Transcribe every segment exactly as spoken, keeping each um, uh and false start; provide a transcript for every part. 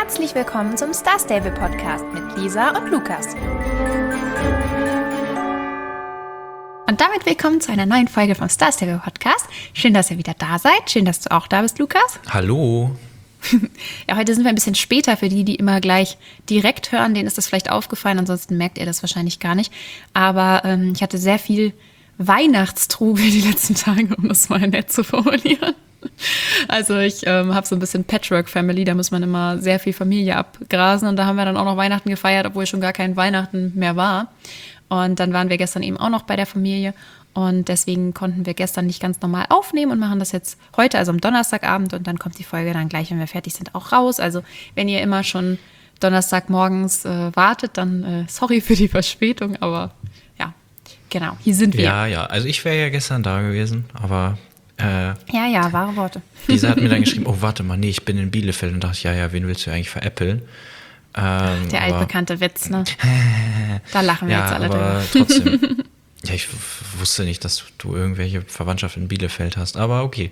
Herzlich willkommen zum Star Stable Podcast mit Lisa und Lukas. Und damit willkommen zu einer neuen Folge vom Star Stable Podcast. Schön, dass ihr wieder da seid. Schön, dass du auch da bist, Lukas. Hallo. Ja, heute sind wir ein bisschen später für die, die immer gleich direkt hören. Denen ist das vielleicht aufgefallen, ansonsten merkt ihr das wahrscheinlich gar nicht. Aber ähm, ich hatte sehr viel Weihnachtstrubel die letzten Tage, um das mal nett zu formulieren. Also ich ähm, habe so ein bisschen Patchwork-Family, da muss man immer sehr viel Familie abgrasen und da haben wir dann auch noch Weihnachten gefeiert, obwohl schon gar kein Weihnachten mehr war. Und dann waren wir gestern eben auch noch bei der Familie und deswegen konnten wir gestern nicht ganz normal aufnehmen und machen das jetzt heute, also am Donnerstagabend, und dann kommt die Folge dann gleich, wenn wir fertig sind, auch raus. Also wenn ihr immer schon Donnerstagmorgens äh, wartet, dann äh, sorry für die Verspätung, aber ja, genau, hier sind wir. Ja, ja, also ich wäre ja gestern da gewesen, aber Äh, ja, ja, wahre Worte. Lisa hat mir dann geschrieben, oh, warte mal, nee, ich bin in Bielefeld. Und dachte ich, ja, ja, wen willst du eigentlich veräppeln? Ähm, Der aber, altbekannte Witz, ne? Da lachen wir ja, jetzt alle aber drüber. trotzdem. Ja, ich w- wusste nicht, dass du irgendwelche Verwandtschaft in Bielefeld hast, aber okay.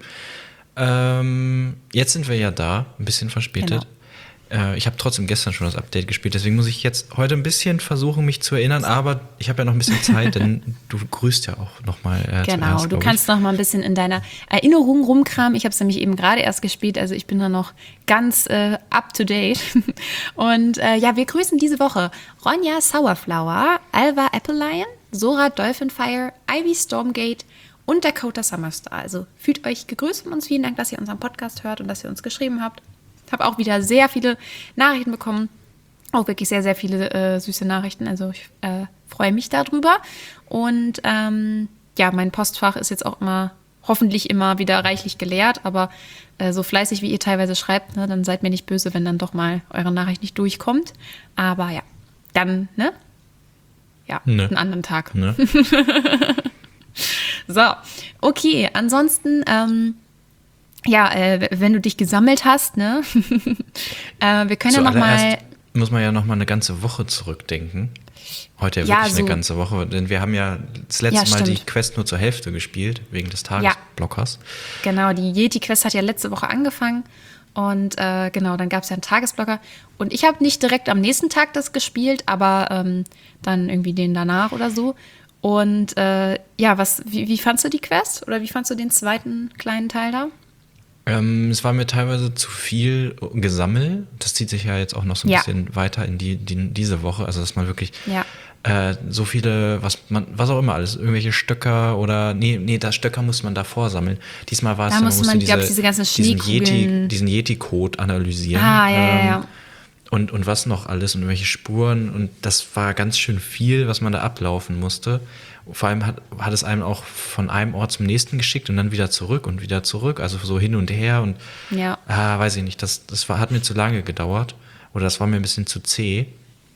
Ähm, jetzt sind wir ja da, ein bisschen verspätet. Genau. Äh, ich habe trotzdem gestern schon das Update gespielt, deswegen muss ich jetzt heute ein bisschen versuchen, mich zu erinnern, aber ich habe ja noch ein bisschen Zeit, denn du grüßt ja auch nochmal äh, Genau, zuerst, du kannst noch mal ein bisschen in deiner Erinnerung rumkramen. Ich habe es nämlich eben gerade erst gespielt, also ich bin da noch ganz äh, up to date. Und äh, ja, wir grüßen diese Woche Ronja Sourflower, Alva Applelion, Sora Dolphinfire, Ivy Stormgate und Dakota Summerstar. Also fühlt euch gegrüßt von uns. Vielen Dank, dass ihr unseren Podcast hört und dass ihr uns geschrieben habt. Ich habe auch wieder sehr viele Nachrichten bekommen. Auch wirklich sehr, sehr viele äh, süße Nachrichten. Also ich äh, freue mich darüber. Und ähm, ja, mein Postfach ist jetzt auch immer, hoffentlich immer wieder reichlich geleert. Aber äh, so fleißig, wie ihr teilweise schreibt, ne, dann seid mir nicht böse, wenn dann doch mal eure Nachricht nicht durchkommt. Aber ja, dann, ne? Ja, Ne. einen anderen Tag. Ne? So, okay. Ansonsten, ähm, ja, äh, wenn du dich gesammelt hast, ne? äh, wir können ja noch mal. Zuallererst muss man ja noch mal eine ganze Woche zurückdenken. Heute ja, Ja, wirklich so. eine ganze Woche, denn wir haben ja das letzte Ja, Mal die stimmt. Quest nur zur Hälfte gespielt, wegen des Tagesblockers. Genau, die Yeti-Quest hat ja letzte Woche angefangen und äh, genau, dann gab es ja einen Tagesblocker und ich habe nicht direkt am nächsten Tag das gespielt, aber ähm, dann irgendwie den danach oder so. Und äh, ja, was, wie, wie fandst du die Quest oder wie fandst du den zweiten kleinen Teil da? Ähm, es war mir teilweise zu viel Gesammel. Das zieht sich ja jetzt auch noch so ein Ja. bisschen weiter in die, die, diese Woche. Also, dass man wirklich Ja. äh, so viele, was man, was auch immer alles, irgendwelche Stöcker oder, nee, nee, das Stöcker musste man davor sammeln. Diesmal war es Da ja, musste man, glaub ich, diese ganzen diesen Yeti, Schneekugeln- diesen Yeti-Code analysieren. Ah, ja, ja, ja. Und, und was noch alles und irgendwelche Spuren. Und das war ganz schön viel, was man da ablaufen musste. Vor allem hat, hat es einem auch von einem Ort zum nächsten geschickt und dann wieder zurück und wieder zurück. Also so hin und her. Und Ja. ah, weiß ich nicht, das, das war, hat mir zu lange gedauert. Oder das war mir ein bisschen zu zäh.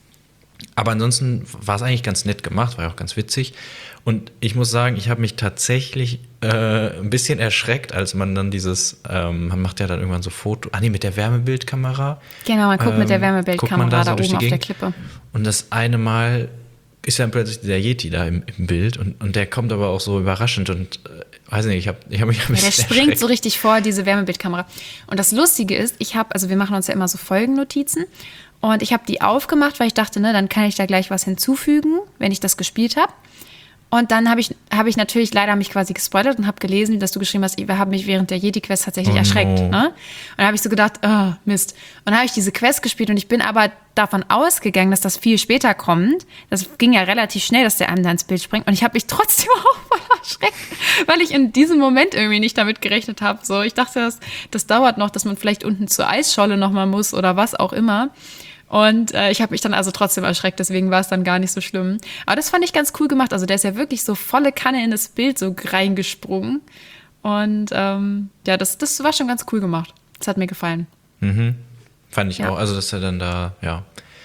Aber ansonsten war es eigentlich ganz nett gemacht, war ja auch ganz witzig. Und ich muss sagen, ich habe mich tatsächlich äh, ein bisschen erschreckt, als man dann dieses, ähm, man macht ja dann irgendwann so Foto, ah nee, mit der Wärmebildkamera. Genau, man guckt mit der Ähm, guckt Wärmebildkamera man da da so durch oben die auf der Gegend. Klippe. Und das eine Mal ist dann plötzlich der Yeti da im, im Bild und, und der kommt aber auch so überraschend und äh, weiß nicht, ich habe ich hab mich ein Ja, bisschen der springt erschreckt. so richtig vor, diese Wärmebildkamera. Und das Lustige ist, ich habe, also wir machen uns ja immer so Folgennotizen und ich habe die aufgemacht, weil ich dachte, ne, dann kann ich da gleich was hinzufügen, wenn ich das gespielt habe. Und dann habe ich, hab ich natürlich leider mich quasi gespoilert und habe gelesen, dass du geschrieben hast, ich habe mich während der Yeti-Quest tatsächlich Oh erschreckt. no. Ne? Und dann habe ich so gedacht, oh, Mist. Und dann habe ich diese Quest gespielt und ich bin aber davon ausgegangen, dass das viel später kommt. Das ging ja relativ schnell, dass der einem da ins Bild springt. Und ich habe mich trotzdem auch voll erschreckt, weil ich in diesem Moment irgendwie nicht damit gerechnet habe. So, ich dachte, das, das dauert noch, dass man vielleicht unten zur Eisscholle noch mal muss oder was auch immer. Und äh, ich habe mich dann also trotzdem erschreckt, deswegen war es dann gar nicht so schlimm. Aber das fand ich ganz cool gemacht. Also der ist ja wirklich so volle Kanne in das Bild so reingesprungen. Und ähm, ja, das, das war schon ganz cool gemacht. Das hat mir gefallen. Mhm. Fand ich Ja. auch, also dass er dann da, ja.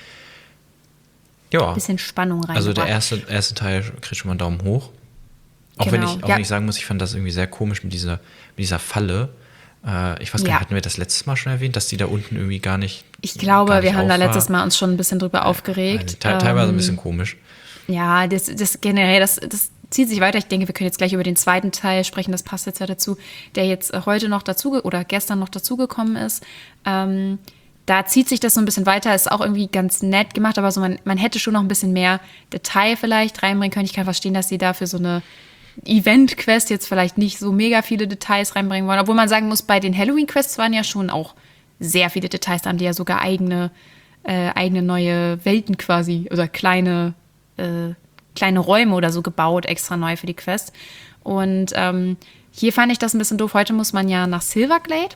Ja, Bisschen Spannung rein. also der erste, erste Teil kriegt schon mal einen Daumen hoch. Auch Genau, wenn ich, auch ja. wenn ich sagen muss, ich fand das irgendwie sehr komisch mit dieser, mit dieser Falle. Äh, ich weiß gar Ja. nicht, hatten wir das letztes Mal schon erwähnt, dass die da unten irgendwie gar nicht. Ich glaube, gar wir nicht haben da auf war? letztes Mal uns schon ein bisschen drüber aufgeregt. Also, te teilweise ein Ähm, bisschen komisch. Ja, das, das generell, das, das zieht sich weiter. Ich denke, wir können jetzt gleich über den zweiten Teil sprechen. Das passt jetzt ja dazu, der jetzt äh, heute noch dazu oder gestern noch dazugekommen ist. Ähm, da zieht sich das so ein bisschen weiter, ist auch irgendwie ganz nett gemacht, aber so man, man hätte schon noch ein bisschen mehr Detail vielleicht reinbringen können. Ich kann verstehen, dass sie dafür so eine Event-Quest jetzt vielleicht nicht so mega viele Details reinbringen wollen. Obwohl man sagen muss, bei den Halloween-Quests waren ja schon auch sehr viele Details. Da haben die ja sogar eigene, äh, eigene neue Welten quasi oder kleine, äh, kleine Räume oder so gebaut, extra neu für die Quest. Und ähm, hier fand ich das ein bisschen doof. Heute muss man ja nach Silverglade.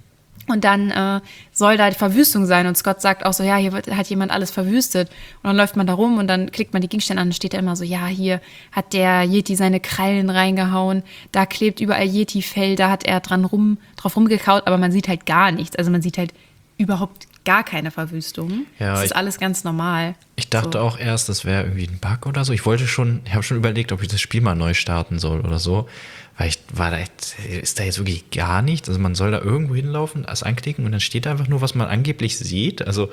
Und dann äh, soll da die Verwüstung sein. Und Scott sagt auch so, ja, hier wird, hat jemand alles verwüstet. Und dann läuft man da rum und dann klickt man die Gegenstände an und steht da immer so, ja, hier hat der Yeti seine Krallen reingehauen. Da klebt überall Yeti-Fell, da hat er dran rum, drauf rumgekaut. Aber man sieht halt gar nichts. Also man sieht halt überhaupt gar keine Verwüstung. Ja, das ist ich, alles ganz normal. Ich dachte so. auch erst, das wäre irgendwie ein Bug oder so. Ich wollte schon, ich habe schon überlegt, ob ich das Spiel mal neu starten soll oder so. Weil ich war da, ist da jetzt wirklich gar nichts. Also man soll da irgendwo hinlaufen, das anklicken und dann steht da einfach nur, was man angeblich sieht. Also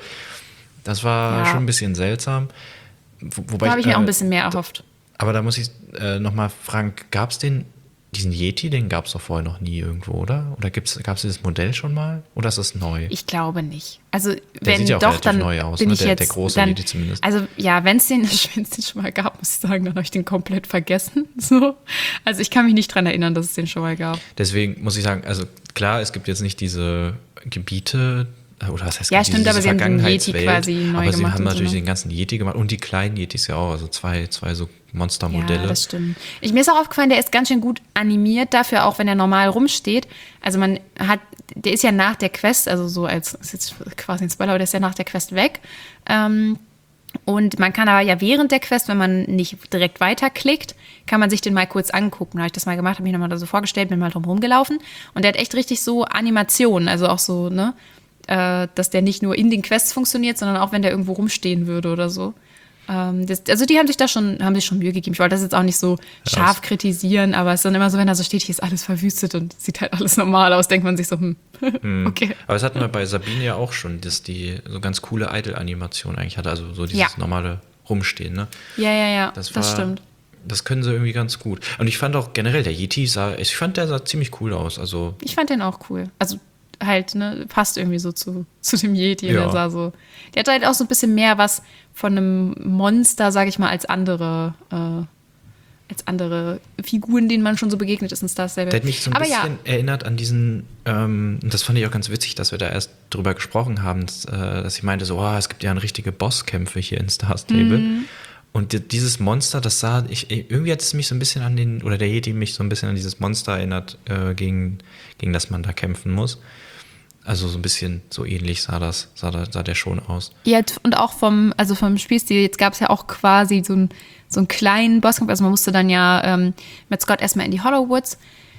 das war ja. schon ein bisschen seltsam. Wobei da habe ich mir äh, auch ein bisschen mehr erhofft. Aber da muss ich äh, nochmal fragen, gab es den, diesen Yeti, den gab es doch vorher noch nie irgendwo, oder? Oder gab es dieses Modell schon mal? Oder ist das neu? Ich glaube nicht. Also der wenn sieht ja auch doch, relativ dann neu aus, bin ne? ich der, jetzt, der große dann, Yeti zumindest. Also ja, wenn es den, den schon mal gab, muss ich sagen, dann habe ich den komplett vergessen. So. Also ich kann mich nicht dran erinnern, dass es den schon mal gab. Deswegen muss ich sagen, also klar, es gibt jetzt nicht diese Gebiete, oder was heißt ja, stimmt, aber sie haben den Yeti quasi neu aber gemacht. sie haben natürlich so, ne? den ganzen Yeti gemacht und die kleinen Yetis ja auch, also zwei, zwei so Monstermodelle. Ja, das stimmt. Ich, mir ist auch aufgefallen, der ist ganz schön gut animiert dafür, auch wenn er normal rumsteht. Also man hat, der ist ja nach der Quest, also so als, ist jetzt quasi ein Spoiler, aber der ist ja nach der Quest weg. Ähm, und man kann aber ja während der Quest, wenn man nicht direkt weiterklickt, kann man sich den mal kurz angucken. Da habe ich das mal gemacht, habe mich nochmal da so vorgestellt, bin mal drum rumgelaufen. Und der hat echt richtig so Animationen, also auch so, ne, äh, dass der nicht nur in den Quests funktioniert, sondern auch, wenn der irgendwo rumstehen würde oder so. Ähm, das, also die haben sich da schon, haben sich schon Mühe gegeben. Ich wollte das jetzt auch nicht so scharf ja, kritisieren, aber es ist dann immer so, wenn da so steht, hier ist alles verwüstet und sieht halt alles normal aus, denkt man sich so, hm, hm. okay. Aber das hatten wir bei Sabine ja auch schon, dass die so ganz coole Idle-Animation eigentlich hatte, also so dieses ja. normale Rumstehen, ne? Ja, ja, ja, das, war, das stimmt. Das können sie irgendwie ganz gut. Und ich fand auch generell, der Yeti sah, ich fand, der sah ziemlich cool aus. Also ich fand den auch cool. Also halt, ne, passt irgendwie so zu, zu dem Yeti. Ja. Der sah so, der hat halt auch so ein bisschen mehr was von einem Monster, sag ich mal, als andere, äh, als andere Figuren, denen man schon so begegnet ist in Star Stable. Der hat mich so ein Aber bisschen ja. erinnert an diesen, ähm, das fand ich auch ganz witzig, dass wir da erst drüber gesprochen haben, dass, äh, dass ich meinte so, oh, es gibt ja richtige Bosskämpfe hier in Star Stable. Mhm. Und dieses Monster, das sah, ich, irgendwie hat es mich so ein bisschen an den, oder der Yeti mich so ein bisschen an dieses Monster erinnert, äh, gegen, gegen das man da kämpfen muss. Also so ein bisschen so ähnlich sah das, sah, da, sah der schon aus. Ja, und auch vom, also vom Spielstil, jetzt gab es ja auch quasi so, ein, so einen kleinen Bosskampf, also man musste dann ja ähm, mit Scott erstmal in die Hollow Woods.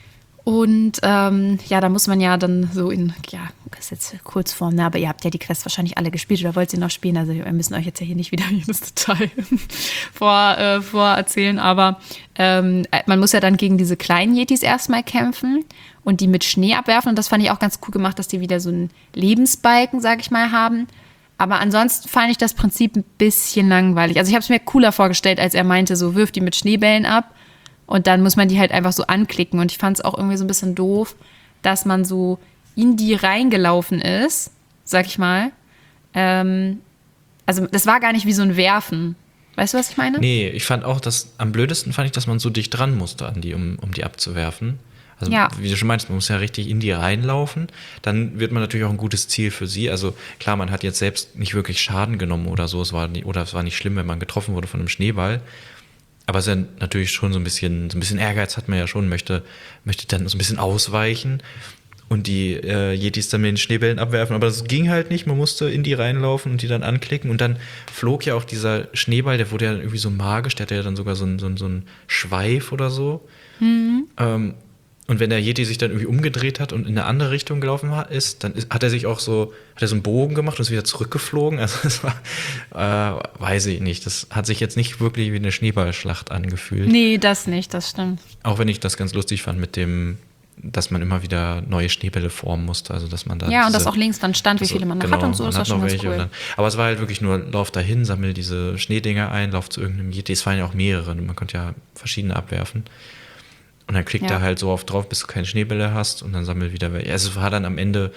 Und ähm, ja, da muss man ja dann so in, ja, das ist jetzt Kurzform, ne, aber ihr habt ja die Quest wahrscheinlich alle gespielt oder wollt sie noch spielen, also wir müssen euch jetzt ja hier nicht wieder jedes Detail vor, äh, vorerzählen, aber ähm, man muss ja dann gegen diese kleinen Yetis erstmal kämpfen und die mit Schnee abwerfen und das fand ich auch ganz cool gemacht, dass die wieder so einen Lebensbalken, sag ich mal, haben. Aber ansonsten fand ich das Prinzip ein bisschen langweilig. Also ich habe es mir cooler vorgestellt, als er meinte, so wirft die mit Schneebällen ab. Und dann muss man die halt einfach so anklicken. Und ich fand es auch irgendwie so ein bisschen doof, dass man so in die reingelaufen ist, sag ich mal. Ähm, also das war gar nicht wie so ein Werfen. Weißt du, was ich meine? Nee, ich fand auch, dass am blödesten fand ich, dass man so dicht dran musste an die, um, um die abzuwerfen. Also ja. Wie du schon meinst, man muss ja richtig in die reinlaufen. Dann wird man natürlich auch ein gutes Ziel für sie. Also klar, man hat jetzt selbst nicht wirklich Schaden genommen oder so. Es war nicht, oder es war nicht schlimm, wenn man getroffen wurde von einem Schneeball. Aber es ist ja natürlich schon so ein bisschen, so ein bisschen Ehrgeiz hat man ja schon, möchte, möchte dann so ein bisschen ausweichen und die äh, Yetis dann mit den Schneebällen abwerfen. Aber das ging halt nicht, man musste in die reinlaufen und die dann anklicken. Und dann flog ja auch dieser Schneeball, der wurde ja irgendwie so magisch, der hatte ja dann sogar so einen so so einen Schweif oder so. Mhm. Ähm, und wenn der Yeti sich dann irgendwie umgedreht hat und in eine andere Richtung gelaufen ist, dann ist, hat er sich auch so, hat er so einen Bogen gemacht und ist wieder zurückgeflogen. Also das war, äh, weiß ich nicht. Das hat sich jetzt nicht wirklich wie eine Schneeballschlacht angefühlt. Nee, das nicht, das stimmt. Auch wenn ich das ganz lustig fand mit dem, dass man immer wieder neue Schneebälle formen musste. Also dass man da ja, und diese, dass auch links dann stand, wie viele man noch genau, hat und so, ist das schon ganz cool. Dann, aber es war halt wirklich nur, lauf dahin, sammel diese Schneedinger ein, lauf zu irgendeinem Yeti. Es waren ja auch mehrere, man konnte ja verschiedene abwerfen. Und dann klickt ja. er halt so oft drauf, bis du keine Schneebälle hast und dann sammelt wieder welche. Also es war dann am Ende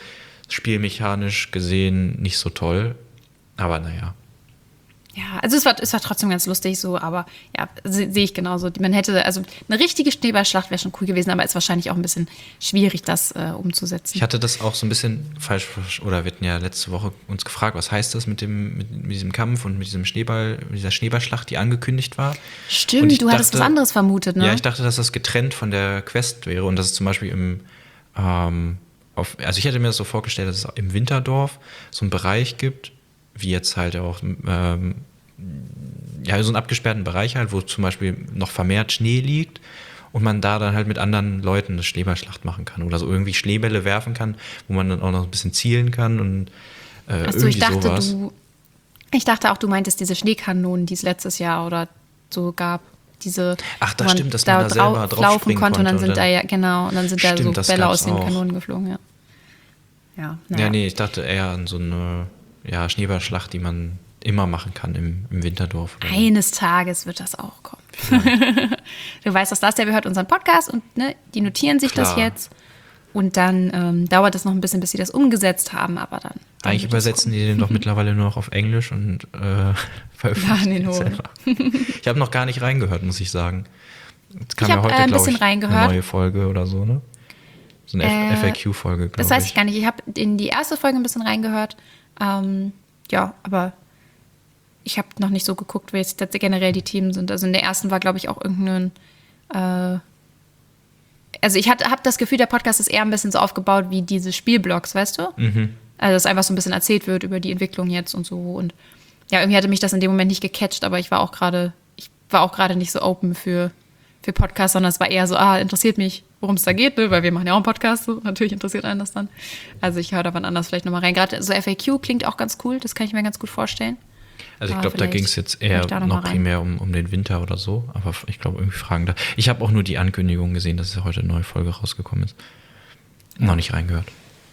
spielmechanisch gesehen nicht so toll. Aber naja. Ja, also es war, es war trotzdem ganz lustig so, aber ja, se- sehe ich genauso. Man hätte, also eine richtige Schneeballschlacht wäre schon cool gewesen, aber ist wahrscheinlich auch ein bisschen schwierig, das äh, umzusetzen. Ich hatte das auch so ein bisschen falsch, oder wir hatten ja letzte Woche uns gefragt, was heißt das mit dem mit, mit diesem Kampf und mit diesem Schneeball, mit dieser Schneeballschlacht, die angekündigt war. Und Stimmt, ich du hattest was dachte- anderes vermutet, ne? Ja, ich dachte, dass das getrennt von der Quest wäre und dass es zum Beispiel im, ähm, auf, also ich hätte mir das so vorgestellt, dass es im Winterdorf so einen Bereich gibt, wie jetzt halt auch, ähm, ja, so einen abgesperrten Bereich halt, wo zum Beispiel noch vermehrt Schnee liegt und man da dann halt mit anderen Leuten eine Schneeballschlacht machen kann oder so irgendwie Schneebälle werfen kann, wo man dann auch noch ein bisschen zielen kann und äh, Achso, irgendwie ich dachte, sowas. du. Ich dachte auch, du meintest diese Schneekanonen, die es letztes Jahr oder so gab. Diese, Ach, das wo stimmt, dass man da selber drauf laufen springen konnte und dann konnte sind und da dann- ja, genau, und dann sind da Stimmt, so das Bälle gab's aus den auch. Kanonen geflogen, ja. Ja, naja. Ja, nee, ich dachte eher an so eine ja, Schneeballschlacht, die man immer machen kann im, im Winterdorf. Oder so. Eines Tages wird das auch kommen. Du weißt, dass das der hört unseren Podcast und ne, die notieren sich das Klar. jetzt. Und dann ähm, dauert es noch ein bisschen, bis sie das umgesetzt haben, aber dann. dann Eigentlich wird das übersetzen kommen. die den doch mittlerweile nur noch auf Englisch und äh, veröffentlichen Ja, den den holen. selber. Ich habe noch gar nicht reingehört, muss ich sagen. Jetzt kam Ich ja hab, heute, äh, ein glaube bisschen ich, reingehört. eine neue Folge oder so, ne? So eine Äh, F A Q-Folge, glaube ich. Das weiß ich gar nicht. Ich habe in die erste Folge ein bisschen reingehört. Ähm, ja, aber ich habe noch nicht so geguckt, wie jetzt generell die Themen sind. Also in der ersten war, glaube ich, auch irgendein. Äh, also ich habe das Gefühl, der Podcast ist eher ein bisschen so aufgebaut wie diese Spielblogs, weißt du? Mhm. Also dass einfach so ein bisschen erzählt wird über die Entwicklung jetzt und so. Und ja, irgendwie hatte mich das in dem Moment nicht gecatcht, aber ich war auch gerade, ich war auch gerade nicht so open für, für Podcasts, sondern es war eher so, ah, interessiert mich, worum es da geht, ne? Weil wir machen ja auch einen Podcast, so natürlich interessiert einen das dann. Also ich höre da wann anders vielleicht nochmal rein. Gerade so F A Q klingt auch ganz cool, das kann ich mir ganz gut vorstellen. Also ich Aber glaube, da vielleicht ging es jetzt höre eher ich da noch noch mal rein. primär um, um den Winter oder so. Aber ich glaube, irgendwie Fragen da. Ich habe auch nur die Ankündigung gesehen, dass heute eine neue Folge rausgekommen ist. Noch nicht reingehört.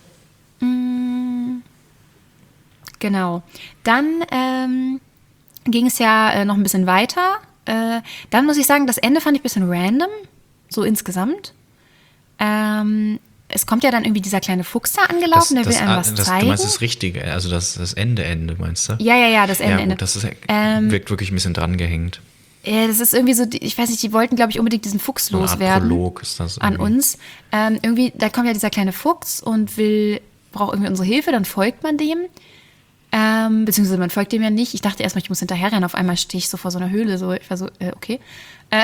Genau. Dann ähm, ging es ja äh, noch ein bisschen weiter. Äh, dann muss ich sagen, das Ende fand ich ein bisschen random, so insgesamt. Ähm, es kommt ja dann irgendwie dieser kleine Fuchs da angelaufen, der will einem was das, zeigen. Du meinst das Richtige, also das, das Ende, Ende, meinst du? Ja, ja, ja, das Ende, Ja, Ende. gut, das ist, Ähm, wirkt wirklich ein bisschen dran gehängt. Ja, das ist irgendwie so, die- ich weiß nicht, die wollten, glaube ich, unbedingt diesen Fuchs So eine Art loswerden. Prolog ist das An irgendwie. uns. Ähm, irgendwie, da kommt ja dieser kleine Fuchs und will, braucht irgendwie unsere Hilfe, dann folgt man dem. Ähm, beziehungsweise man folgt dem ja nicht. Ich dachte erstmal, ich muss hinterherrennen. Auf einmal stehe ich so vor so einer Höhle. So, ich war so, äh, okay. Äh,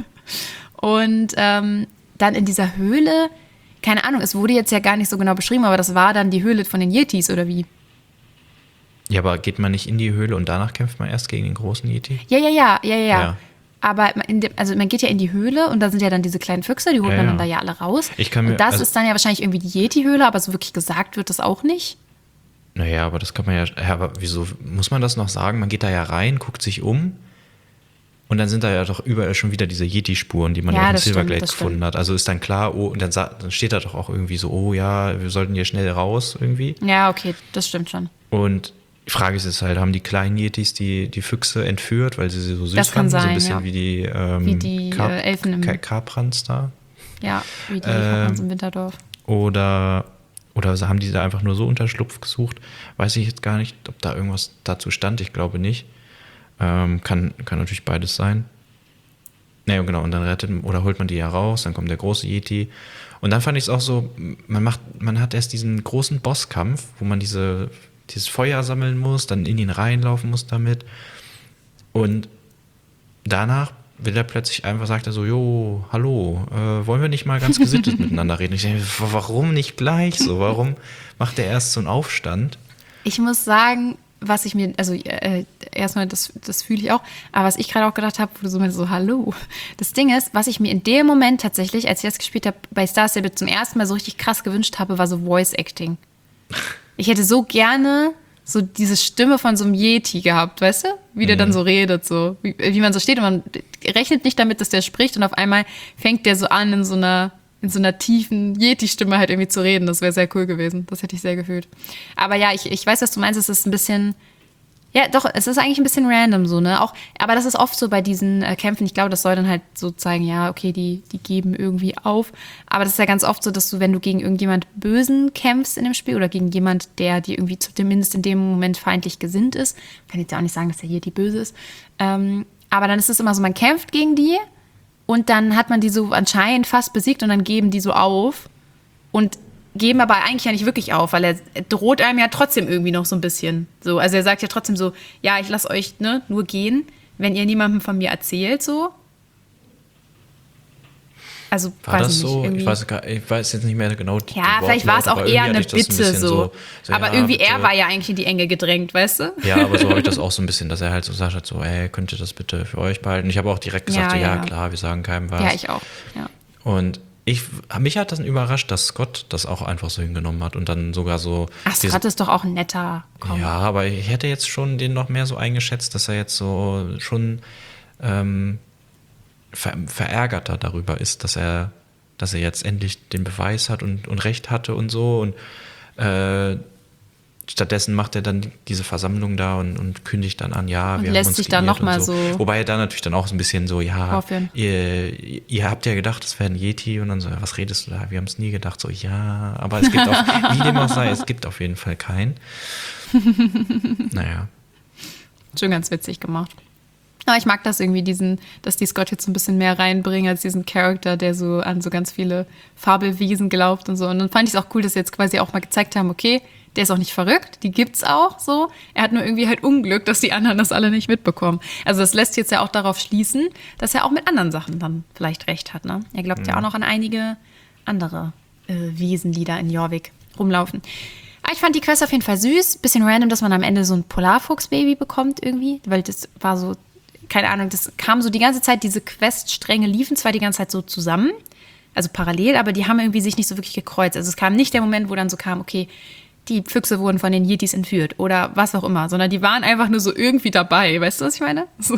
und ähm, dann in dieser Höhle, keine Ahnung, es wurde jetzt ja gar nicht so genau beschrieben, aber das war dann die Höhle von den Yetis oder wie? Ja, aber geht man nicht in die Höhle und danach kämpft man erst gegen den großen Yeti? Ja, ja, ja, ja, ja. Ja. ja. Aber in dem, also man geht ja in die Höhle und da sind ja dann diese kleinen Füchse, die holt Ja, man ja. dann da ja alle raus. Ich kann mir- und das also- ist dann ja wahrscheinlich irgendwie die Yeti-Höhle, aber so wirklich gesagt wird das auch nicht. Naja, aber das kann man ja. Ja, aber wieso muss man das noch sagen? Man geht da ja rein, guckt sich um und dann sind da ja doch überall schon wieder diese Yeti-Spuren, die man Ja, ja auch im das stimmt, Silverglade das gefunden stimmt. hat. Also ist dann klar, oh, und dann, sa- dann steht da doch auch irgendwie so, oh ja, wir sollten hier schnell raus irgendwie. Ja, okay, das stimmt schon. Und die Frage ist jetzt halt, haben die kleinen Yetis die, die Füchse entführt, weil sie sie so süß Das kann fanden? So ein sein, bisschen ja. wie die, ähm, Wie die, Kap- äh, Elfen im- Ka- Kaprans da. Ja, wie die Ähm, von uns im Winterdorf. Oder, oder haben die da einfach nur so Unterschlupf gesucht? Weiß ich jetzt gar nicht, ob da irgendwas dazu stand. Ich glaube nicht. Ähm, kann, kann natürlich beides sein. Naja, genau. Und dann rettet oder holt man die ja raus. Dann kommt der große Yeti. Und dann fand ich es auch so, man macht, man hat erst diesen großen Bosskampf, wo man diese, dieses Feuer sammeln muss, dann in ihn reinlaufen muss damit. Und danach will er plötzlich einfach, sagt er so, jo, hallo, äh, wollen wir nicht mal ganz gesittet miteinander reden? Ich denke, warum nicht gleich so? Warum macht er erst so einen Aufstand? Ich muss sagen, was ich mir, also äh, erstmal, das, das fühle ich auch, aber was ich gerade auch gedacht habe, wo du so mit so, hallo. Das Ding ist, was ich mir in dem Moment tatsächlich, als ich das gespielt habe, bei Star Stable zum ersten Mal so richtig krass gewünscht habe, war so Voice Acting. Ich hätte so gerne so diese Stimme von so einem Yeti gehabt, weißt du? Wie der dann so redet, so. Wie, wie man so steht und man rechnet nicht damit, dass der spricht und auf einmal fängt der so an, in so einer, in so einer tiefen Yeti-Stimme halt irgendwie zu reden. Das wäre sehr cool gewesen. Das hätte ich sehr gefühlt. Aber ja, ich, ich weiß, was du meinst. Es ist ein bisschen, Ja, doch, es ist eigentlich ein bisschen random so, ne? Auch, aber das ist oft so bei diesen äh, Kämpfen. Ich glaube, das soll dann halt so zeigen, ja, okay, die, die geben irgendwie auf. Aber das ist ja ganz oft so, dass du, wenn du gegen irgendjemand Bösen kämpfst in dem Spiel oder gegen jemand, der dir irgendwie zumindest in dem Moment feindlich gesinnt ist, kann ich jetzt auch nicht sagen, dass er hier die Böse ist. Ähm, aber dann ist es immer so, man kämpft gegen die und dann hat man die so anscheinend fast besiegt und dann geben die so auf und geben aber eigentlich ja nicht wirklich auf, weil er droht einem ja trotzdem irgendwie noch so ein bisschen. So, also er sagt ja trotzdem so, ja, ich lasse euch ne, nur gehen, wenn ihr niemandem von mir erzählt, so. Also, war weiß das ich nicht, so? irgendwie. Ich weiß, gar, ich weiß jetzt nicht mehr genau die Ja, die vielleicht war es Wortlaut, auch aber eher irgendwie eine hatte ich das ein Bitte bisschen so. so aber ja, irgendwie bitte. er war ja eigentlich in die Enge gedrängt, weißt du? Ja, aber so habe ich das auch so ein bisschen, dass er halt so sagt, so, ey, könnt ihr das bitte für euch behalten? Ich habe auch direkt gesagt, Ja, so, ja, ja. klar, wir sagen keinem was. Ja, ich auch. Ja. Und ich, mich hat das überrascht, dass Scott das auch einfach so hingenommen hat und dann sogar so. Ach, diese- Scott ist doch auch ein netter. Komm. Ja, aber ich hätte jetzt schon den noch mehr so eingeschätzt, dass er jetzt so schon ähm, ver verärgerter darüber ist, dass er, dass er jetzt endlich den Beweis hat und, und Recht hatte und so. Und äh, stattdessen macht er dann diese Versammlung da und, und kündigt dann an, ja, Und wir lässt haben uns sich dann geirrt noch mal und so Wobei er dann natürlich dann auch so ein bisschen so, ja, vorführen. ihr, ihr habt ja gedacht, es wäre ein Yeti und dann so, ja, was redest du da? Wir haben es nie gedacht. So, ja, aber es gibt auch, wie dem auch sei, es gibt auf jeden Fall keinen. Naja. Schon ganz witzig gemacht. Aber ich mag das irgendwie, diesen, dass die Scott jetzt so ein bisschen mehr reinbringen als diesen Charakter, der so an so ganz viele Fabelwesen glaubt und so. Und dann fand ich es auch cool, dass sie jetzt quasi auch mal gezeigt haben, okay, der ist auch nicht verrückt, die gibt's auch so. Er hat nur irgendwie halt Unglück, dass die anderen das alle nicht mitbekommen. Also das lässt jetzt ja auch darauf schließen, dass er auch mit anderen Sachen dann vielleicht recht hat. Ne? Er glaubt ja auch noch an einige andere äh, Wesen, die da in Jorvik rumlaufen. Aber ich fand die Quest auf jeden Fall süß. Bisschen random, dass man am Ende so ein Polarfuchs-Baby bekommt irgendwie. Weil das war so, keine Ahnung, das kam so die ganze Zeit, diese Queststränge liefen zwar die ganze Zeit so zusammen, also parallel, aber die haben irgendwie sich nicht so wirklich gekreuzt. Also es kam nicht der Moment, wo dann so kam, okay, die Füchse wurden von den Yetis entführt oder was auch immer, sondern die waren einfach nur so irgendwie dabei. Weißt du, was ich meine? So.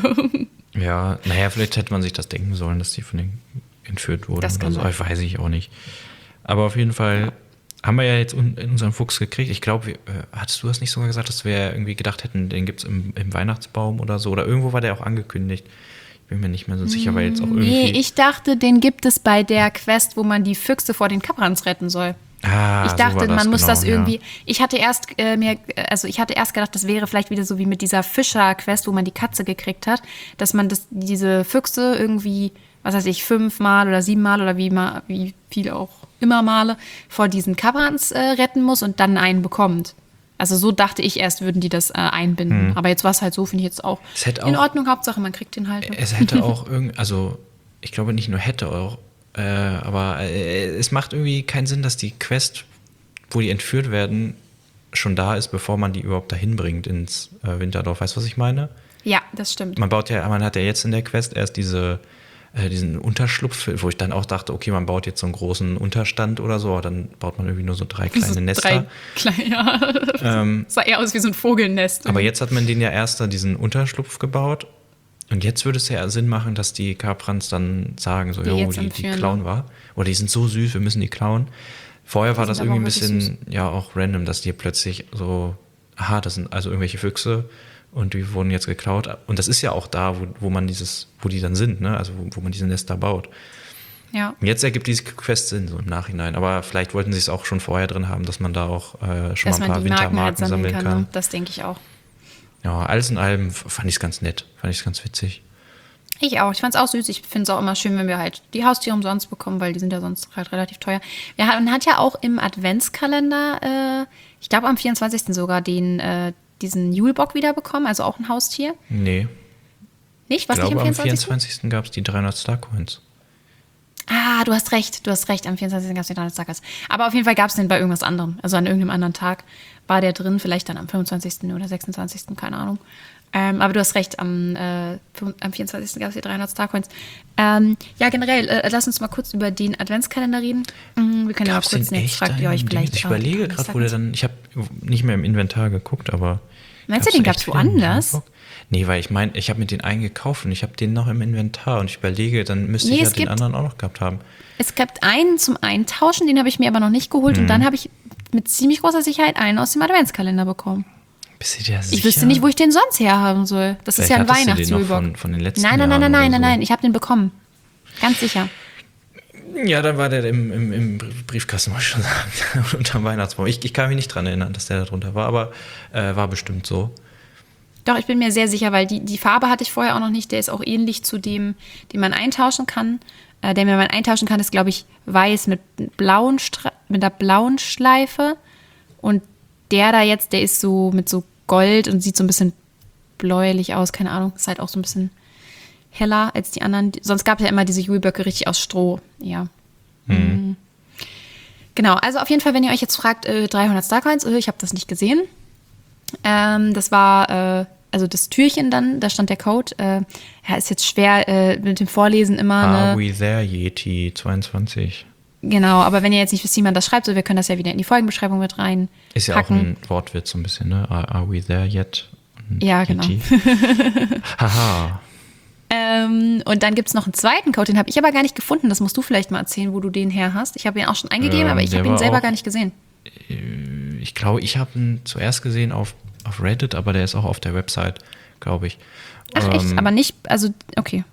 Ja, naja, vielleicht hätte man sich das denken sollen, dass die von denen entführt wurden. Das kann oder so. sein. Ich weiß ich auch nicht. Aber auf jeden Fall haben wir ja jetzt un- in unseren Fuchs gekriegt. Ich glaube, äh, hattest du das nicht sogar gesagt, dass wir irgendwie gedacht hätten, den gibt es im, im Weihnachtsbaum oder so? Oder irgendwo war der auch angekündigt. Ich bin mir nicht mehr so sicher, weil jetzt auch irgendwie. Nee, ich dachte, den gibt es bei der Quest, wo man die Füchse vor den Kaprans retten soll. Ah, Ich so dachte, war das, man muss genau, das irgendwie. Ja. Ich hatte erst äh, mir, also ich hatte erst gedacht, das wäre vielleicht wieder so wie mit dieser Fischer-Quest, wo man die Katze gekriegt hat, dass man das, diese Füchse irgendwie, was weiß ich, fünfmal oder siebenmal oder wie mal, wie viel auch immer Male vor diesen Kaprans äh, retten muss und dann einen bekommt. Also so dachte ich erst, würden die das äh, einbinden. Hm. Aber jetzt war es halt so, finde ich jetzt auch Es hätte in auch- Ordnung. Hauptsache, man kriegt den halt. Es hätte auch irgendwie, also ich glaube nicht nur hätte auch, äh, aber äh, es macht irgendwie keinen Sinn, dass die Quest, wo die entführt werden, schon da ist, bevor man die überhaupt dahin bringt ins äh, Winterdorf. Weißt du, was ich meine? Ja, das stimmt. Man baut ja, man hat ja jetzt in der Quest erst diese, äh, diesen Unterschlupf, wo ich dann auch dachte, okay, man baut jetzt so einen großen Unterstand oder so, aber dann baut man irgendwie nur so drei kleine So Nester. Drei kleine, ja. Ähm, Sah eher aus wie so ein Vogelnest. aber jetzt hat man den ja erst da diesen Unterschlupf gebaut. Und jetzt würde es ja Sinn machen, dass die Kaprans dann sagen, so, Die jo, jetzt die, die entführen, klauen ne? war. Oder die sind so süß, wir müssen die klauen. Vorher war Die das sind aber irgendwie ein auch wirklich bisschen, ja, auch random, dass die plötzlich so, aha, das sind also irgendwelche Füchse und die wurden jetzt geklaut. Und das ist ja auch da, wo, wo man dieses, wo die dann sind, ne? Also wo, wo man diese Nester baut. Ja. Und jetzt ergibt diese Quest Sinn, so im Nachhinein. Aber vielleicht wollten sie es auch schon vorher drin haben, dass man da auch äh, schon Dass mal ein man paar die Marken halt Wintermarken sammeln sammeln kann. kann. Ne? Das denke ich auch. Ja, alles in allem fand ich es ganz nett. Fand ich es ganz witzig. Ich auch. Ich fand es auch süß. Ich finde es auch immer schön, wenn wir halt die Haustiere umsonst bekommen, weil die sind ja sonst halt relativ teuer. Ja, man hat ja auch im Adventskalender, äh, ich glaube am vierundzwanzigsten sogar, den, äh, diesen Julebock wiederbekommen, also auch ein Haustier. Nee. Nicht? Ich Was nicht glaube, am am vierundzwanzigsten? vierundzwanzigsten gab es die dreihundert Starcoins. Ah, du hast recht. Du hast recht. Am vierundzwanzigsten gab es den dreihundert Starcoins. Aber auf jeden Fall gab es den bei irgendwas anderem. Also an irgendeinem anderen Tag war der drin. Vielleicht dann am fünfundzwanzigsten oder sechsundzwanzigsten Keine Ahnung. Ähm, aber du hast recht, am, äh, am vierundzwanzigsten gab es die dreihundert Starcoins. Ähm, ja, generell, äh, lass uns mal kurz über den Adventskalender reden. Mhm, wir können ja mal Gab's kurz, den jetzt echt fragt da ihr euch im vielleicht. Ding? Ich äh, überlege Starcoins. gerade, wo der dann, ich habe nicht mehr im Inventar geguckt, aber... Meinst du, gab's den echt gab's viel im woanders? Julebock? Nee, weil ich meine, ich habe mir den eingekauft und ich habe den noch im Inventar und ich überlege, dann müsste Nee, ich ja es den gibt- anderen auch noch gehabt haben. Es gibt einen zum Eintauschen, den habe ich mir aber noch nicht geholt. Mhm. Und dann habe ich mit ziemlich großer Sicherheit einen aus dem Adventskalender bekommen. Bist du dir sicher? Ich wüsste nicht, wo ich den sonst herhaben soll. Das Vielleicht ist ja ein hattest du den noch Weihnachtsjulbock. von, von den letzten Nein, nein, nein, Jahren nein, nein, oder nein, so. nein. Ich habe den bekommen. Ganz sicher. Ja, dann war der im, im, im Briefkasten, muss ich schon sagen, unterm Weihnachtsbaum. Ich, ich kann mich nicht dran erinnern, dass der da drunter war, aber äh, war bestimmt so. Doch, ich bin mir sehr sicher, weil die, die Farbe hatte ich vorher auch noch nicht. Der ist auch ähnlich zu dem, den man eintauschen kann. Äh, der, den man eintauschen kann, ist, glaube ich, weiß mit, blauen Stre- mit einer blauen Schleife. Und der da jetzt, der ist so mit so Gold und sieht so ein bisschen bläulich aus. Keine Ahnung, ist halt auch so ein bisschen heller als die anderen. Sonst gab es ja immer diese Juleböcke richtig aus Stroh. Ja. Mhm. Genau, also auf jeden Fall, wenn ihr euch jetzt fragt, äh, dreihundert Starcoins, äh, ich habe das nicht gesehen. Ähm, das war, äh, also das Türchen dann, da stand der Code. Äh, ja, ist jetzt schwer äh, mit dem Vorlesen immer. Are Ne? we there, Yeti zweiundzwanzig? Genau, aber wenn ihr jetzt nicht wisst, wie man das schreibt, so, wir können das ja wieder in die Folgenbeschreibung mit rein. Ist ja packen. auch ein Wortwitz so ein bisschen, ne? Are, are we there yet? Und Ja, genau. Yeti. Haha. Ähm, und dann gibt es noch einen zweiten Code, den habe ich aber gar nicht gefunden. Das musst du vielleicht mal erzählen, wo du den her hast. Ich habe ihn auch schon eingegeben, Ähm, aber ich der habe ihn war selber auch- gar nicht gesehen. Ich glaube, ich habe ihn zuerst gesehen auf, auf Reddit, aber der ist auch auf der Website, glaube ich. Ach echt? Ähm, Aber nicht, also okay.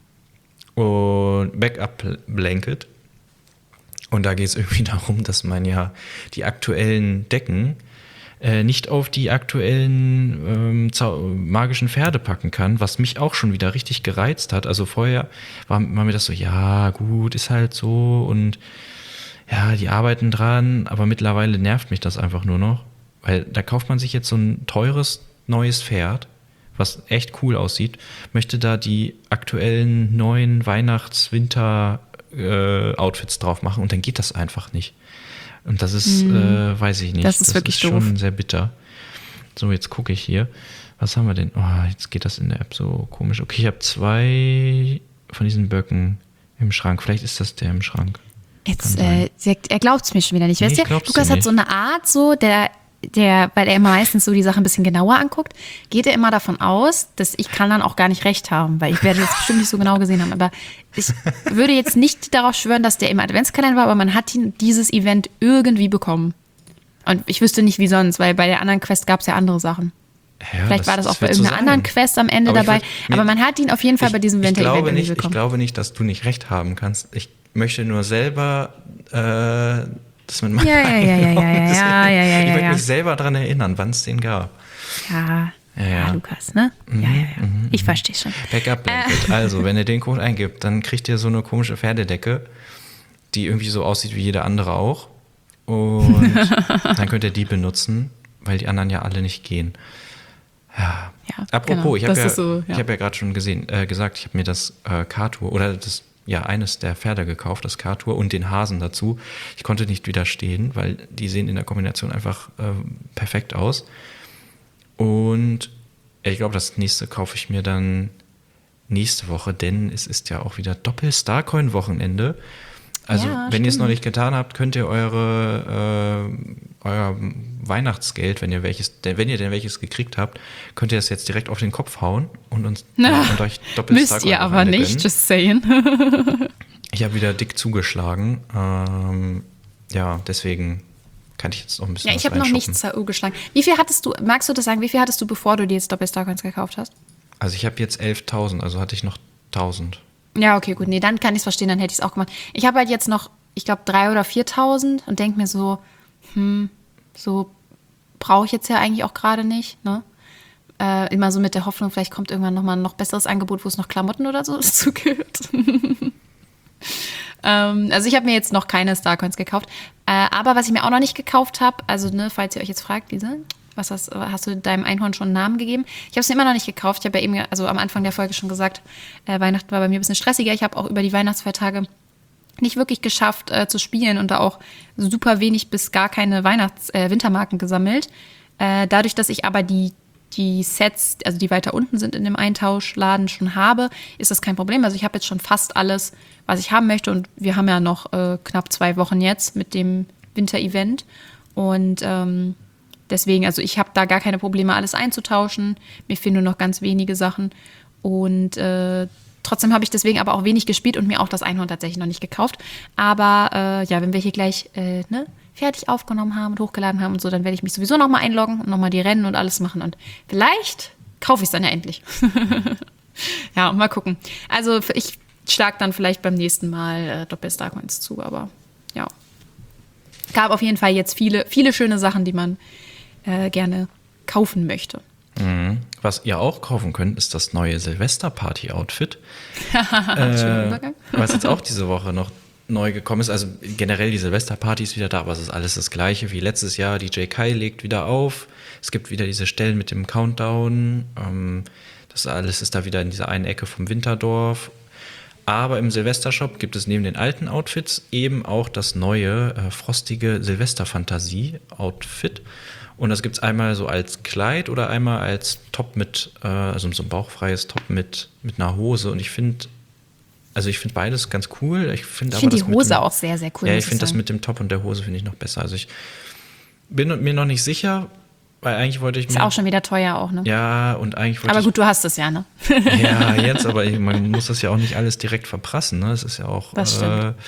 Und Backup Blanket. Und da geht es irgendwie darum, dass man ja die aktuellen Decken äh, nicht auf die aktuellen ähm, zau- magischen Pferde packen kann, was mich auch schon wieder richtig gereizt hat. Also vorher war, war mir das so, ja gut, ist halt so und ja, die arbeiten dran, aber mittlerweile nervt mich das einfach nur noch, weil da kauft man sich jetzt so ein teures neues Pferd, was echt cool aussieht, möchte da die aktuellen neuen Weihnachts-Winter-Outfits drauf machen und dann geht das einfach nicht. Und das ist, mm. äh, weiß ich nicht. Das ist wirklich schon doof. sehr bitter. So, jetzt gucke ich hier. Was haben wir denn? Oh, jetzt geht das in der App so komisch. Okay, ich habe zwei von diesen Böcken im Schrank. Vielleicht ist das der im Schrank. Jetzt, äh, sie- er glaubt es mir schon wieder nicht. Nee, Weißt ich du, glaub's Lukas dir hat nicht. so eine Art, so, der, der, weil er immer meistens so die Sache ein bisschen genauer anguckt, geht er immer davon aus, dass ich kann dann auch gar nicht recht haben, weil ich werde jetzt bestimmt nicht so genau gesehen haben. Aber ich würde jetzt nicht darauf schwören, dass der im Adventskalender war, aber man hat ihn dieses Event irgendwie bekommen. Und ich wüsste nicht, wie sonst, weil bei der anderen Quest gab es ja andere Sachen. Ja, Vielleicht war das auch bei wird so irgendeiner anderen sein. Quest am Ende Aber ich dabei. würd- aber mir- man hat ihn auf jeden Fall Ich- bei diesem ich Winter-Event glaube irgendwie nicht, Ich bekommen. glaube nicht, dass du nicht recht haben kannst. Ich möchte nur selber äh, das mit meinen Ja, ja, ja, ja, ja, ja, Deswegen- ja, ja, ja, Ich möchte ja. mich selber daran erinnern, wann es den gab. Ja, Ja, ja, ja. Lukas, ne? Ja, ja, ja. Ich verstehe schon. Backup Blanket. Äh. Also, wenn ihr den Code eingibt, dann kriegt ihr so eine komische Pferdedecke, die irgendwie so aussieht wie jede andere auch. Und dann könnt ihr die benutzen, weil die anderen ja alle nicht gehen. Ja. Ja, Apropos, genau. ich habe Das ja, ist so, ja. ich hab ja gerade schon gesehen, äh, gesagt, ich habe mir das äh, K-Tour oder das, ja, eines der Pferde gekauft, das K-Tour und den Hasen dazu. Ich konnte nicht widerstehen, weil die sehen in der Kombination einfach äh, perfekt aus. Und ich glaube, das nächste kaufe ich mir dann nächste Woche, denn es ist ja auch wieder Doppel-Starcoin-Wochenende. Also, Ja, wenn ihr es stimmt. noch nicht getan habt, könnt ihr eure äh, euer Weihnachtsgeld, wenn ihr welches, denn wenn ihr denn welches gekriegt habt, könnt ihr das jetzt direkt auf den Kopf hauen und uns Na, und euch doppelt Müsst ihr aber Starcoin-Wochenende nicht, gönnen. just saying. Ich habe wieder dick zugeschlagen. Ähm, ja, deswegen kann ich jetzt noch ein bisschen Ja, ich was habe noch reinschuppen. nichts zugeschlagen. Wie viel hattest du, magst du das sagen, wie viel hattest du, bevor du dir jetzt Doppel-Starcoins gekauft hast? Also ich habe jetzt elftausend, also hatte ich noch tausend. Ja, okay, gut. Nee, dann kann ich es verstehen, dann hätte ich es auch gemacht. Ich habe halt jetzt noch, ich glaube, dreitausend oder viertausend und denke mir so, hm, so brauche ich jetzt ja eigentlich auch gerade nicht, ne? Äh, immer so mit der Hoffnung, vielleicht kommt irgendwann nochmal ein noch besseres Angebot, wo es noch Klamotten oder so dazu gehört. ähm, also ich habe mir jetzt noch keine Starcoins gekauft. Äh, aber was ich mir auch noch nicht gekauft habe, also ne, falls ihr euch jetzt fragt, Lisa, was hast, hast du deinem Einhorn schon einen Namen gegeben? Ich habe es mir immer noch nicht gekauft. Ich habe ja eben, also am Anfang der Folge schon gesagt, äh, Weihnachten war bei mir ein bisschen stressiger. Ich habe auch über die Weihnachtsfeiertage nicht wirklich geschafft äh, zu spielen und da auch super wenig bis gar keine Weihnachts-, äh, Wintermarken gesammelt. Äh, dadurch, dass ich aber die, die Sets, also die weiter unten sind in dem Eintauschladen schon habe, ist das kein Problem. Also ich habe jetzt schon fast alles, was ich haben möchte und wir haben ja noch äh, knapp zwei Wochen jetzt mit dem Winter-Event und ähm, deswegen, also ich habe da gar keine Probleme, alles einzutauschen. Mir fehlen nur noch ganz wenige Sachen und äh, trotzdem habe ich deswegen aber auch wenig gespielt und mir auch das Einhorn tatsächlich noch nicht gekauft. Aber äh, ja, wenn wir hier gleich äh, ne, fertig aufgenommen haben und hochgeladen haben und so, dann werde ich mich sowieso nochmal einloggen und nochmal die Rennen und alles machen. Und vielleicht kaufe ich es dann ja endlich. Ja, und mal gucken. Also ich schlag dann vielleicht beim nächsten Mal äh, Doppel-Starcoins zu, aber ja. Gab auf jeden Fall jetzt viele, viele schöne Sachen, die man äh, gerne kaufen möchte. Mhm. Was ihr auch kaufen könnt, ist das neue Silvester-Party-Outfit. äh, was jetzt auch diese Woche noch neu gekommen ist. Also generell die Silvester-Party ist wieder da, aber es ist alles das Gleiche wie letztes Jahr. D J Kai legt wieder auf. Es gibt wieder diese Stellen mit dem Countdown. Ähm, das alles ist da wieder in dieser einen Ecke vom Winterdorf. Aber im Silvester-Shop gibt es neben den alten Outfits eben auch das neue äh, frostige Silvester-Fantasie-Outfit. Und das gibt es einmal so als Kleid oder einmal als Top mit, äh, also so ein bauchfreies Top mit, mit einer Hose. Und ich finde, also ich finde beides ganz cool. Ich finde find die Hose dem, auch sehr, sehr cool. Ja, ich finde das mit dem Top und der Hose finde ich noch besser. Also ich bin mir noch nicht sicher, weil eigentlich wollte ich mir... Ist auch schon wieder teuer auch, ne? Ja, und eigentlich wollte Aber ich... gut, du hast es ja, ne? Ja, jetzt, aber ich, man muss das ja auch nicht alles direkt verprassen, ne? Das ist ja auch... Das stimmt. Äh,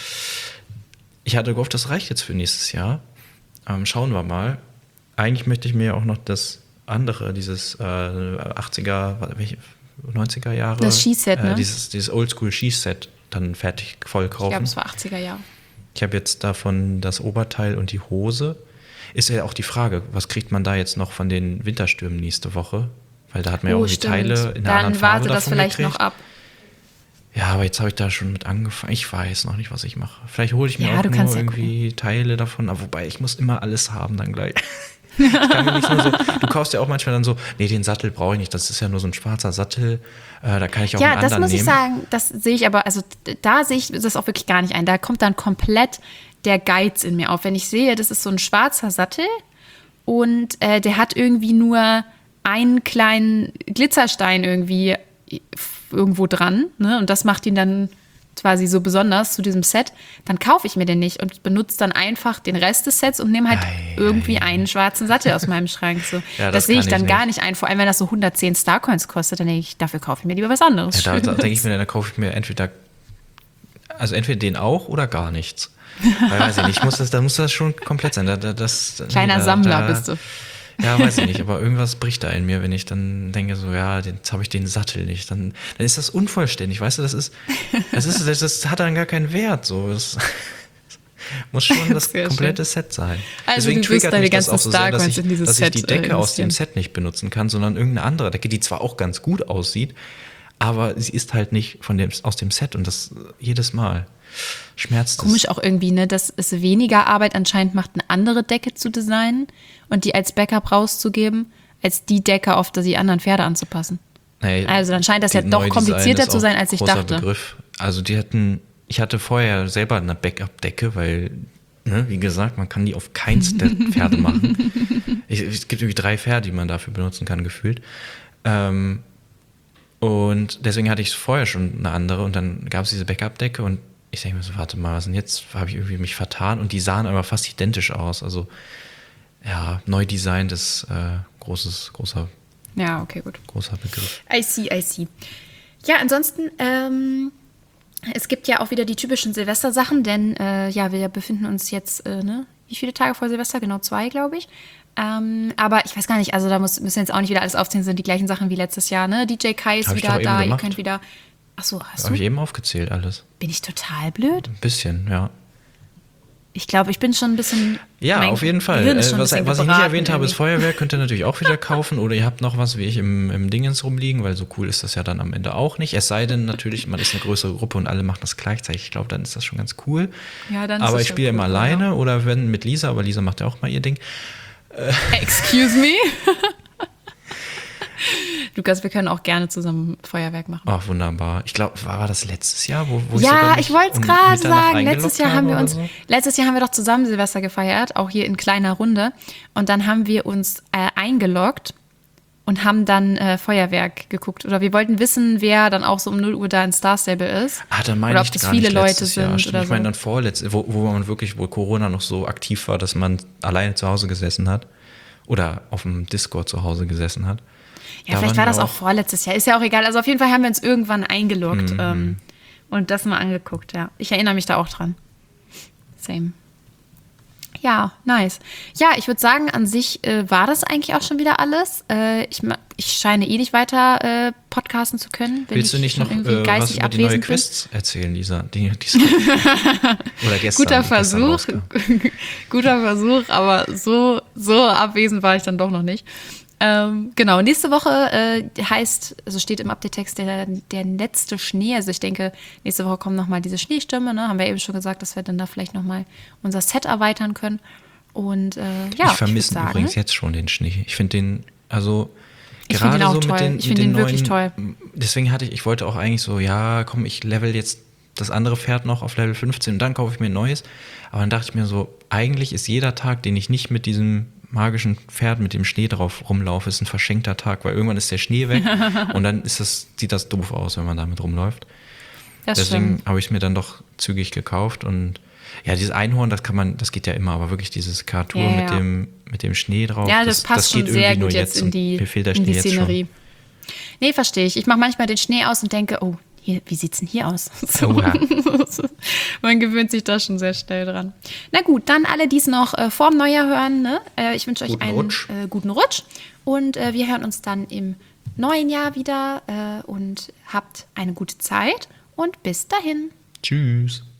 ich hatte gehofft, das reicht jetzt für nächstes Jahr. Ähm, schauen wir mal. Eigentlich möchte ich mir auch noch das andere, dieses äh, achtziger, welche, neunziger Jahre. Das Skiset, ne? Äh, dieses dieses Oldschool-Skiset dann fertig voll kaufen. Ich glaube, es war achtziger Jahre. Ich habe jetzt davon das Oberteil und die Hose. Ist ja auch die Frage, was kriegt man da jetzt noch von den Winterstürmen nächste Woche? Weil da hat man ja Oh, auch die stimmt. Teile in einer Dann anderen Farbe warte das davon vielleicht gekriegt. noch ab. Ja, aber jetzt habe ich da schon mit angefangen. Ich weiß noch nicht, was ich mache. Vielleicht hole ich mir Ja, auch du nur kannst ja irgendwie Teile davon. Aber wobei, ich muss immer alles haben dann gleich. Ich kann mir nicht nur so, du kaufst ja auch manchmal dann so, nee, den Sattel brauche ich nicht. Das ist ja nur so ein schwarzer Sattel. Äh, da kann ich auch Ja, einen das anderen muss ich nehmen. sagen, das sehe ich aber, also da sehe ich das auch wirklich gar nicht ein. Da kommt dann komplett der Geiz in mir auf. Wenn ich sehe, das ist so ein schwarzer Sattel und äh, der hat irgendwie nur einen kleinen Glitzerstein irgendwie irgendwo dran, ne? Und das macht ihn dann quasi so besonders zu diesem Set, dann kaufe ich mir den nicht und benutze dann einfach den Rest des Sets und nehme halt Ei, irgendwie ei. einen schwarzen Sattel aus meinem Schrank. So. Ja, das das sehe ich kann dann ich gar nicht. nicht ein, vor allem wenn das so hundertzehn Starcoins kostet, dann denke ich, dafür kaufe ich mir lieber was anderes. Ja, da, da Schönes. denke ich mir, dann kaufe ich mir entweder, also entweder den auch oder gar nichts. Weil, weiß ich nicht, ich muss das, da muss das schon komplett sein. Da, da, das, Kleiner da, Sammler da, bist du. Ja, weiß ich nicht, aber irgendwas bricht da in mir, wenn ich dann denke so, ja, jetzt habe ich den Sattel nicht. Dann, dann ist das unvollständig, weißt du, das ist, das ist, das, das hat dann gar keinen Wert. So. Das muss schon das Sehr komplette Set sein. Also Deswegen du wirst triggert deine mich das ganzen auch so sehr, dass ich, Starcoins in dieses dass ich die Set, äh, Decke aus dem investieren. Set nicht benutzen kann, sondern irgendeine andere Decke, die zwar auch ganz gut aussieht, aber sie ist halt nicht von dem, aus dem Set und das jedes Mal schmerzt es. Komisch auch irgendwie, ne, dass es weniger Arbeit anscheinend macht, eine andere Decke zu designen und die als Backup rauszugeben, als die Decke auf die anderen Pferde anzupassen. Nee, Also dann scheint das die ja doch Neudesign komplizierter ist zu auch sein, als ich großer dachte. Begriff. Also die hatten, ich hatte vorher selber eine Backup-Decke, weil, ne, wie gesagt, man kann die auf keins der Pferde machen. Ich, es gibt irgendwie drei Pferde, die man dafür benutzen kann, gefühlt. Ähm, und deswegen hatte ich vorher schon eine andere und dann gab es diese Backup-Decke und ich denke mir so, warte mal, was denn jetzt? Habe ich irgendwie mich vertan und die sahen aber fast identisch aus. Also ja, neu designt ist äh, großes, großer, Ja, okay, gut. großer Begriff. I see, I see. Ja, ansonsten, ähm, es gibt ja auch wieder die typischen Silvestersachen, denn äh, ja, wir befinden uns jetzt, äh, ne, wie viele Tage vor Silvester? Genau zwei, glaube ich. Ähm, aber ich weiß gar nicht, also da muss, müssen jetzt auch nicht wieder alles aufzählen, sind die gleichen Sachen wie letztes Jahr, ne? D J Kai ist Hab ich wieder doch eben da, ihr gemacht. könnt wieder. Achso, hast Habe du? ich eben aufgezählt alles. Bin ich total blöd? Ein bisschen, ja. Ich glaube, ich bin schon ein bisschen. Ja, mein auf jeden Fall. Gehirn ist Äh, schon ein was bisschen was ich nicht gebraten erwähnt habe, ist irgendwie. Feuerwerk. Könnt ihr natürlich auch wieder kaufen. Oder ihr habt noch was wie ich im, im Dingens rumliegen, weil so cool ist das ja dann am Ende auch nicht. Es sei denn natürlich, man ist eine größere Gruppe und alle machen das gleichzeitig. Ich glaube, dann ist das schon ganz cool. Ja, dann ist aber das ich schon spiele cool, immer ja. alleine oder wenn mit Lisa, aber Lisa macht ja auch mal ihr Ding. Excuse me? Lukas, wir können auch gerne zusammen Feuerwerk machen. Ach, wunderbar. Ich glaube, war, war das letztes Jahr, wo, wo ich Ja, sogar ich mich wollte es um gerade Mitternacht sagen. eingeloggt Letztes Jahr haben wir oder uns, so? letztes Jahr haben wir doch zusammen Silvester gefeiert, auch hier in kleiner Runde. Und dann haben wir uns äh, eingeloggt und haben dann äh, Feuerwerk geguckt. Oder wir wollten wissen, wer dann auch so um null Uhr da in Star Stable ist. Ah, dann meine oder ich ob das gar viele nicht Leute letztes Jahr. sind Stimmt, oder ich meine so. dann vorletztes, wo, wo man wirklich, wo Corona noch so aktiv war, dass man alleine zu Hause gesessen hat oder auf dem Discord zu Hause gesessen hat. Ja, Da vielleicht waren war wir das auch vorletztes Jahr. Ist ja auch egal. Also auf jeden Fall haben wir uns irgendwann eingeloggt Mhm. ähm, und das mal angeguckt, ja. Ich erinnere mich da auch dran. Same. Ja, nice. Ja, ich würde sagen, an sich äh, war das eigentlich auch schon wieder alles. Äh, ich, ma- ich scheine eh nicht weiter äh, podcasten zu können. Wenn Willst du ich nicht schon noch irgendwie äh, was geistig über die neue abwesend bin. Quests erzählen, Lisa? Die, die oder gestern. Guter gestern Versuch, rauskam. guter Versuch, aber so, so abwesend war ich dann doch noch nicht. Ähm, genau, nächste Woche äh, heißt, also steht im Update-Text der, der letzte Schnee. Also ich denke, nächste Woche kommen nochmal diese Schneestürme. Ne? Haben wir eben schon gesagt, dass wir dann da vielleicht nochmal unser Set erweitern können. Und äh, ja, Ich vermisse würd sagen, übrigens jetzt schon den Schnee. Ich finde den, also Ich find gerade den auch so toll. mit den, Ich mit find den den wirklich neuen, toll. deswegen hatte ich, ich wollte auch eigentlich so, ja, komm, ich level jetzt das andere Pferd noch auf Level fünfzehn und dann kaufe ich mir ein neues. Aber dann dachte ich mir so, eigentlich ist jeder Tag, den ich nicht mit diesem magischen Pferd mit dem Schnee drauf rumlaufe, ist ein verschenkter Tag, weil irgendwann ist der Schnee weg und dann ist das, sieht das doof aus, wenn man damit rumläuft. das Deswegen stimmt. habe ich es mir dann doch zügig gekauft und ja, dieses Einhorn, das kann man, das geht ja immer, aber wirklich dieses Kartur Ja, mit ja. dem mit dem Schnee drauf, Ja, das, passt schon geht sehr irgendwie nur gut jetzt in und die, mir fehlt der in die Schnee jetzt Szenerie. Nee, verstehe ich. Ich mache manchmal den Schnee aus und denke, oh, hier, wie sieht's denn hier aus? So. Oha. Man gewöhnt sich da schon sehr schnell dran. Na gut, dann alle, die es noch äh, vorm Neujahr hören, ne? äh, ich wünsche euch Guten einen Rutsch. Äh, guten Rutsch und äh, wir hören uns dann im neuen Jahr wieder äh, und habt eine gute Zeit und bis dahin. Tschüss.